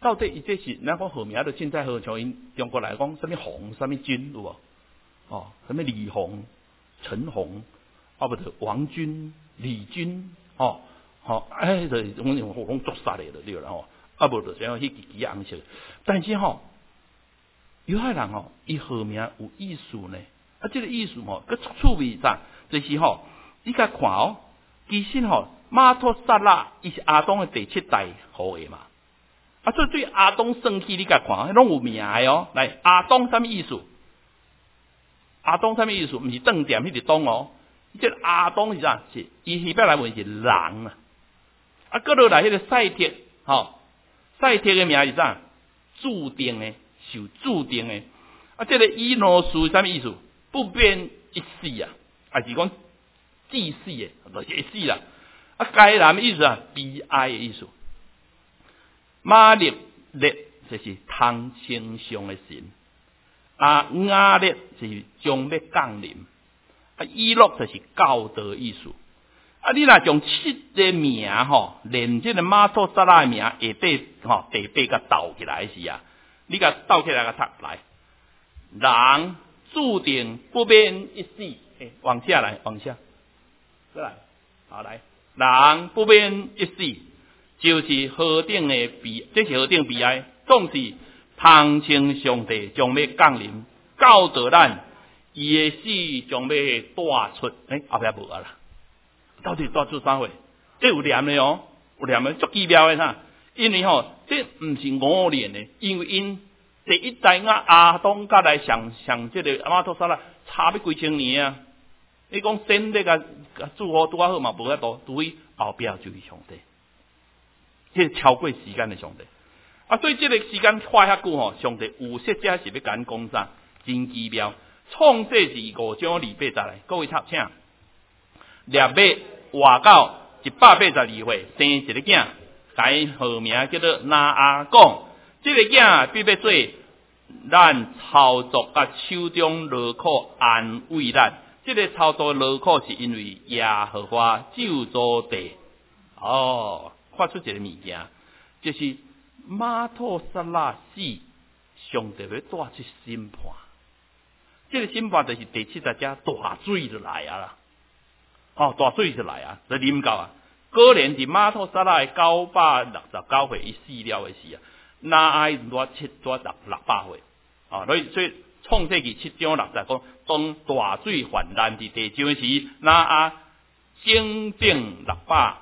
到底伊这是咱讲号名都凊彩好像因中国来讲，什么洪、什么军有无？哦，什么李洪、陈洪，啊不得王军、李军，哦，好、哦，哎，就拢用拢作杀的了，对啦吼，啊无就像迄几几红色，但是吼、哦，犹太人吼，伊号名有意思呢，啊，这个意思吼，佮趣味啥？就是吼、哦，你甲看哦，其实吼、哦，马托萨拉伊是亚当的第七代后裔嘛。啊，所以对亚当生气，你甲看，拢有名的哦。来，亚当什么意思？亚当什么意思？毋是顿点迄个当哦。这亚当是啥？是伊希伯来文是人啊。啊，搁落来迄个赛特，吼，赛特的名是啥？注定的，受注定的。啊，这个伊诺斯什么意思？不变一世啊，还是讲祭祀的，就是一世啦。啊，该人的意思啊，悲哀的意思。马力力就是通称上的神，啊雅力就是将要降临，啊以诺就是教导的意思。啊，你若将七个名吼，连这个马托萨拉的名下底吼第八个倒起来是啊，你甲倒起来个读来，人注定不变一世，欸、往下来，往下，再来，好来，人不变一世。就是何等的悲，这是何等悲哀，总是通称上帝将要降临，教导咱，伊的死将要带出，诶、欸，后壁无啊啦，到底带出啥货？这有念的哦，有念的足奇妙的哈，因为吼、哦，这毋是我念的，因为因第一代啊亚当甲来上上这个马托萨拉差要几千年啊，你讲神这个祝福拄啊好嘛，无遐多，除非后壁就是上帝。迄个超过时间的上帝，啊，所以这个时间花遐久吼，上帝有说者是要甲咱讲啥？真奇妙！创世是五章二八十来，各位插请。列马活到一百八十二岁，生一个囝，改号名叫做拿阿讲。这个囝必要做咱操作甲手中劳苦安慰咱。这个操作劳苦是因为耶和华救助地。哦。发出一个物件，就是马托萨拉死，上帝要带出审判。这个审判就是第七十只大水就来啊啦，哦，大水就来啊，就啉到啊。果然是马托萨拉的九百六十九岁，伊死了的时啊，那爱多七多六六百岁，啊，所以所以创世纪七章六十讲，当大水泛滥伫地上时，那啊整整六百。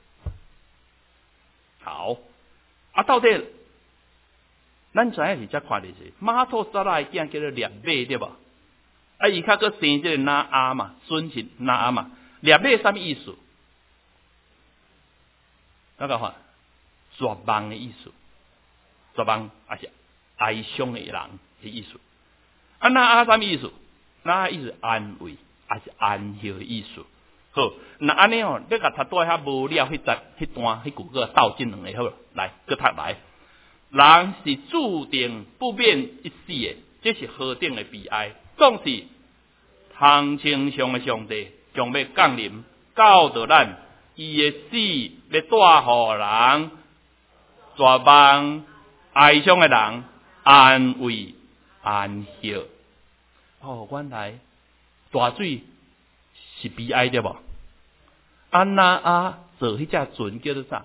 好，啊，到底咱知影是则看的是马托萨拉的囝叫做列马对无？啊，伊较个生这个拿阿嘛，孙是拿阿嘛，列马什么意思？那个话，绝望的意思，绝望也是哀伤的人的意思。啊，拿阿什么意思？拿阿意思安慰，也是安息的意思。好，那安尼哦，你甲读多遐无了，迄段迄段迄句个斗阵两个好，来，搁读来。人是注定不变一世的，这是何等的悲哀！总是通称上的上帝将要降临，教导咱，伊的死要带互人绝望、哀伤的人安慰、安息。哦，原来大水是悲哀对无？安那啊，做迄只船叫做啥？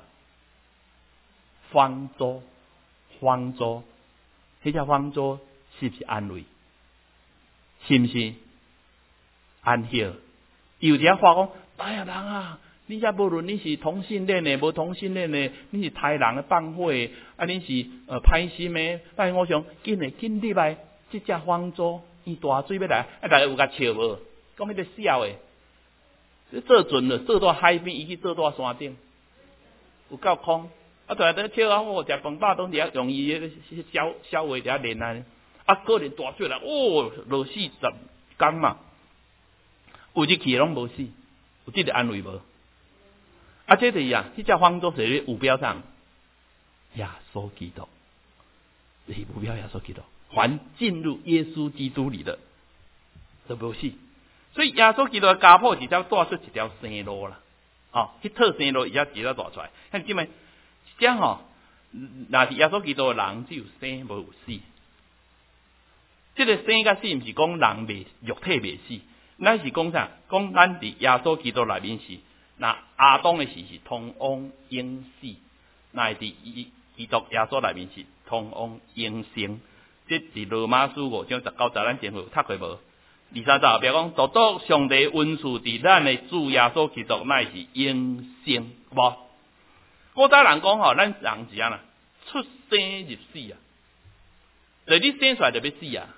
方舟，方舟，迄只方舟是不是安慰？是不是安息？有只话讲，哎呀人啊，你遮无论你是同性恋的，无同性恋的，你是杀人的放火的，啊你是呃歹心的，但是我想紧的紧入来，即只方舟，伊大水要来，啊大家有甲笑无？讲迄个笑的。做船了，做到海边，伊去做到山顶，有够空。啊，大家笑啊，哦，食饭饱，当伫遐用伊个小小话伫遐练啊。啊，个人大水来，哦，落四十工嘛，有日去拢无死，有即个安慰无？啊，这个呀，即只方舟是咧有标上，耶稣基督，是目标耶稣基督，凡进入耶稣基督里的都无死。所以耶稣基督的家谱直接带出一条生路啦，哦，迄套生路伊才直接带出来。看即卖，这样吼， 那是耶稣基督的人只有生无有死。这个生甲死，毋是讲人未肉体未死，咱是讲啥？讲咱伫耶稣基督内面是，那亚当的时是通往永死，那伫基督耶稣内面是通往永生。这是罗马书五章十九节，咱前有读过无？二三十后壁讲，独独上帝恩赐伫咱的主耶稣基督，乃是永生，无？古早人讲吼，咱人是安啦，出生入死啊，就你生出来就要死啊。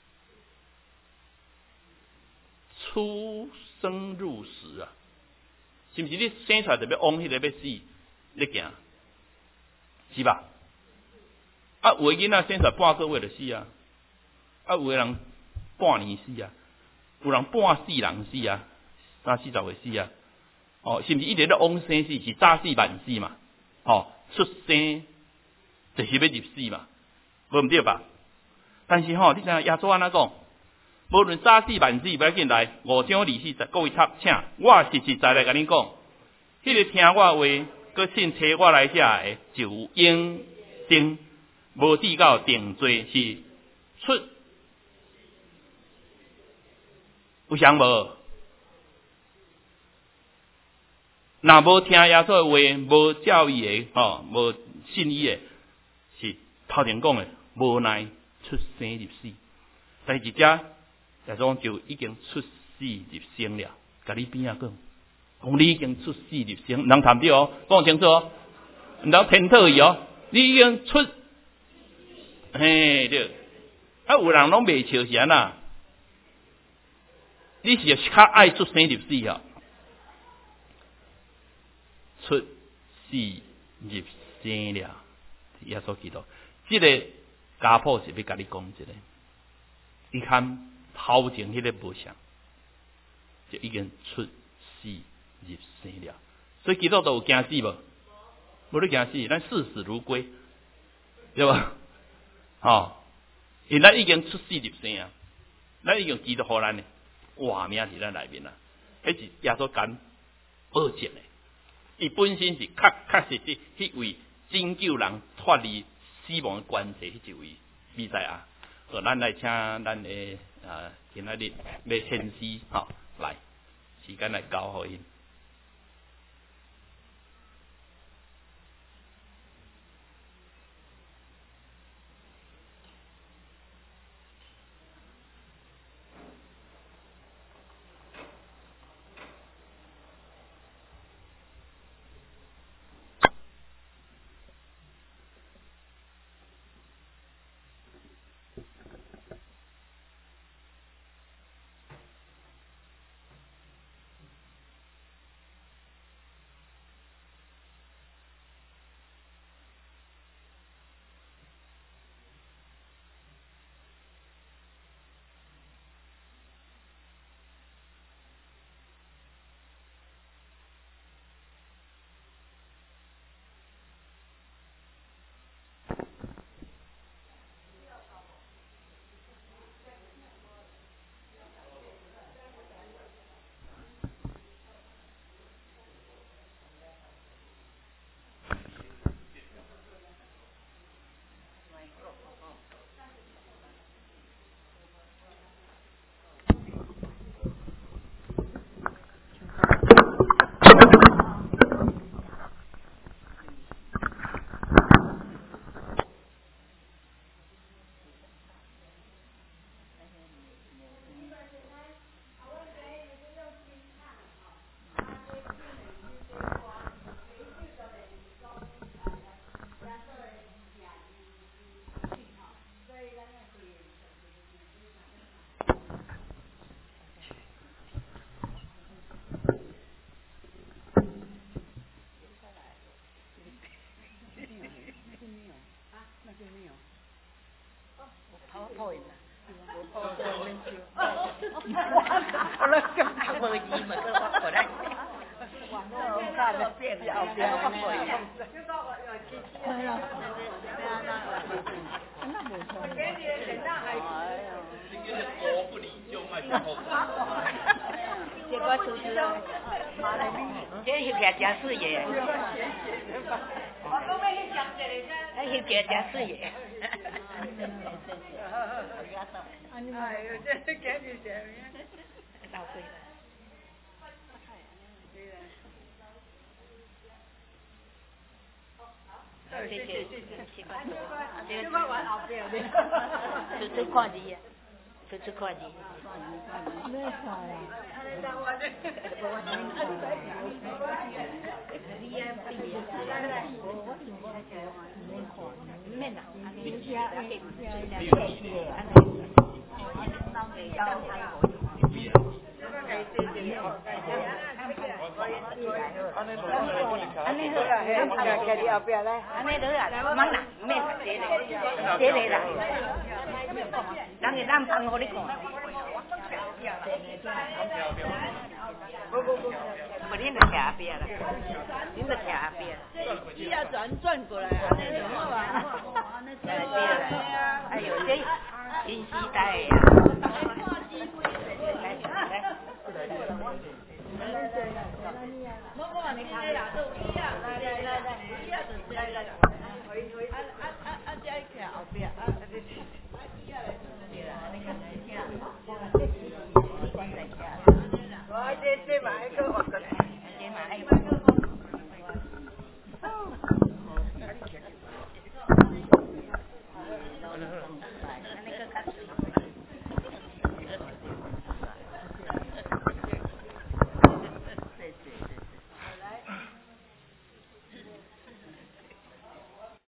出生入死啊，是毋是你生出来就要往迄个要死你行，是吧？啊，有的囡仔生出来半个月就死啊，啊，有的人半年死啊，有人半世人死啊，三四十岁死啊，哦，是毋是一直咧往生死？是早死晚死嘛？哦，出生就是要入死嘛，无毋对吧？但是吼、哦，你知影耶稣安怎讲？无论早死晚死，不要紧来五章二四十各位插请，我实实在在甲恁讲，迄、那个听我话，佮信找我来写的，就有永生，无至到定罪是出，有想无？若无听耶稣的话，无照伊的，吼、哦，无信伊的，是头前讲的，无奈出生入死。但是遮。耶稣讲就已經出死入生了，甲你邊啊講，講你已經出死入生，唔通談對哦，講清楚哦，唔通偏袒伊哦，你已經出，嘿對，啊有人攏未笑是安那，你是較愛出生入死哦，出死入生了，耶穌基督，這個家譜是要甲你講一個，你看。頭前迄個無像，就已經出死入生了。所以基督徒有驚死無？無咧驚死，咱視死如歸，對吧？哦，因咱已經出死入生啊，咱已經基督互咱的活命佇咱內面啦。迄是耶穌敢保證的，伊本身是確確實實迄位拯救人脫離死亡的關係，迄一位彌賽亞。所以咱來請咱的。啊，今仔日要獻詩，吼，來，時間來交互因。 我那根本无意嘛，跟我过来。我看了变了，变我过来。哎呀，那没错。哎呀，这个国不理就卖后。 结果出事了，这翕起来真水的。我讲要去讲这个，哎，翕起来真水的。哎呦，这这简直是，老贵了。谢谢谢谢，习惯习惯玩后边的，出出看字啊，出出看字。没看啦。免啦，安尼好啦，家己后壁来，安尼好啦，忙啦，免啦，这个，这个啦，人个咱放互你看。不不不，不恁就徛后壁啦，恁就徛后壁。只要转转过来，安尼就好啊。对啦，哎呦，这新时代的呀。来来。我我你看啦，